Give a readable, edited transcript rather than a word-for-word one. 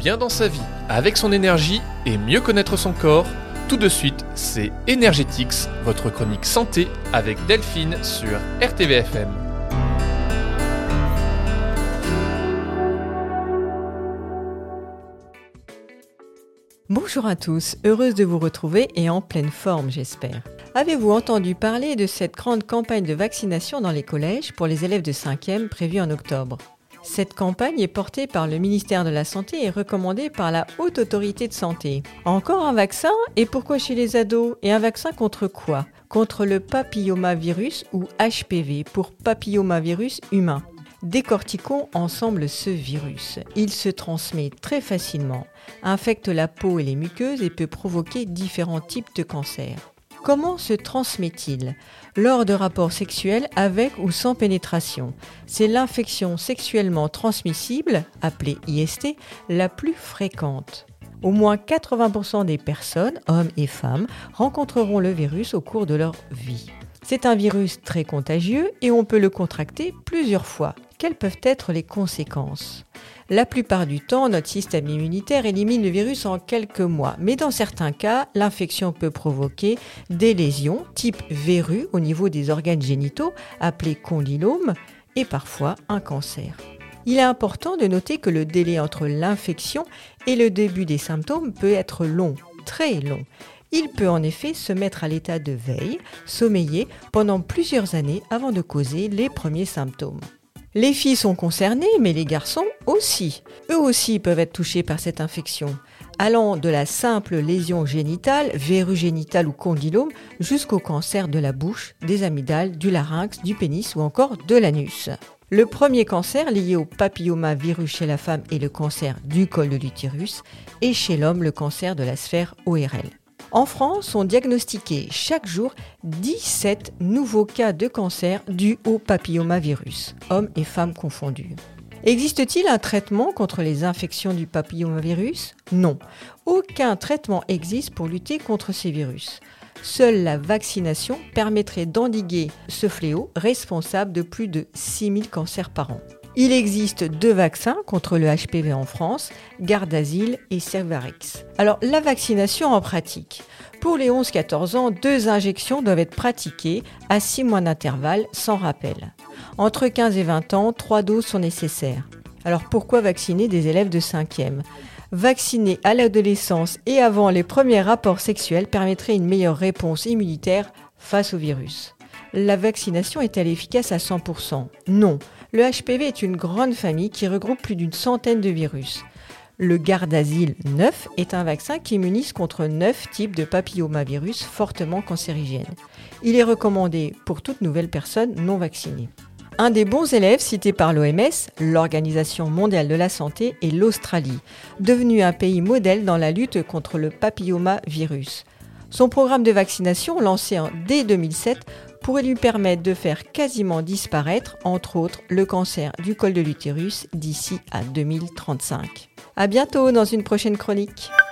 bien dans sa vie, avec son énergie et mieux connaître son corps. Tout de suite, c'est Energetics, votre chronique santé avec Delphine sur RTVFM. Bonjour à tous, heureuse de vous retrouver et en pleine forme j'espère. Avez-vous entendu parler de cette grande campagne de vaccination dans les collèges pour les élèves de 5e prévue en octobre ? Cette campagne est portée par le ministère de la Santé et recommandée par la Haute Autorité de Santé. Encore un vaccin ? Et pourquoi chez les ados ? Et un vaccin contre quoi ? Contre le papillomavirus ou HPV pour papillomavirus humain. Décortiquons ensemble ce virus. Il se transmet très facilement, infecte la peau et les muqueuses et peut provoquer différents types de cancers. Comment se transmet-il ? Lors de rapports sexuels avec ou sans pénétration. C'est l'infection sexuellement transmissible, appelée IST, la plus fréquente. Au moins 80% des personnes, hommes et femmes, rencontreront le virus au cours de leur vie. C'est un virus très contagieux et on peut le contracter plusieurs fois. Quelles peuvent être les conséquences ? La plupart du temps, notre système immunitaire élimine le virus en quelques mois. Mais dans certains cas, l'infection peut provoquer des lésions type verrue au niveau des organes génitaux, appelés condylomes, et parfois un cancer. Il est important de noter que le délai entre l'infection et le début des symptômes peut être long, très long. Il peut en effet se mettre à l'état de veille, sommeiller pendant plusieurs années avant de causer les premiers symptômes. Les filles sont concernées, mais les garçons aussi. Eux aussi peuvent être touchés par cette infection, allant de la simple lésion génitale, verrue génitale ou condylome, jusqu'au cancer de la bouche, des amygdales, du larynx, du pénis ou encore de l'anus. Le premier cancer lié au papillomavirus chez la femme est le cancer du col de l'utérus et chez l'homme le cancer de la sphère ORL. En France, sont diagnostiqués chaque jour 17 nouveaux cas de cancer dus au papillomavirus, hommes et femmes confondus. Existe-t-il un traitement contre les infections du papillomavirus ? Non, aucun traitement existe pour lutter contre ces virus. Seule la vaccination permettrait d'endiguer ce fléau responsable de plus de 6000 cancers par an. Il existe 2 vaccins contre le HPV en France, Gardasil et Cervarix. Alors, la vaccination en pratique. Pour les 11-14 ans, 2 injections doivent être pratiquées à 6 mois d'intervalle sans rappel. Entre 15 et 20 ans, 3 doses sont nécessaires. Alors, pourquoi vacciner des élèves de 5e ? Vacciner à l'adolescence et avant les premiers rapports sexuels permettrait une meilleure réponse immunitaire face au virus. La vaccination est-elle efficace à 100% ? Non. Le HPV est une grande famille qui regroupe plus d'une centaine de virus. Le Gardasil 9 est un vaccin qui immunise contre 9 types de papillomavirus fortement cancérigènes. Il est recommandé pour toute nouvelle personne non vaccinée. Un des bons élèves cités par l'OMS, l'Organisation mondiale de la santé, est l'Australie, devenue un pays modèle dans la lutte contre le papillomavirus. Son programme de vaccination, lancé dès 2007, pourrait lui permettre de faire quasiment disparaître, entre autres, le cancer du col de l'utérus d'ici à 2035. À bientôt dans une prochaine chronique.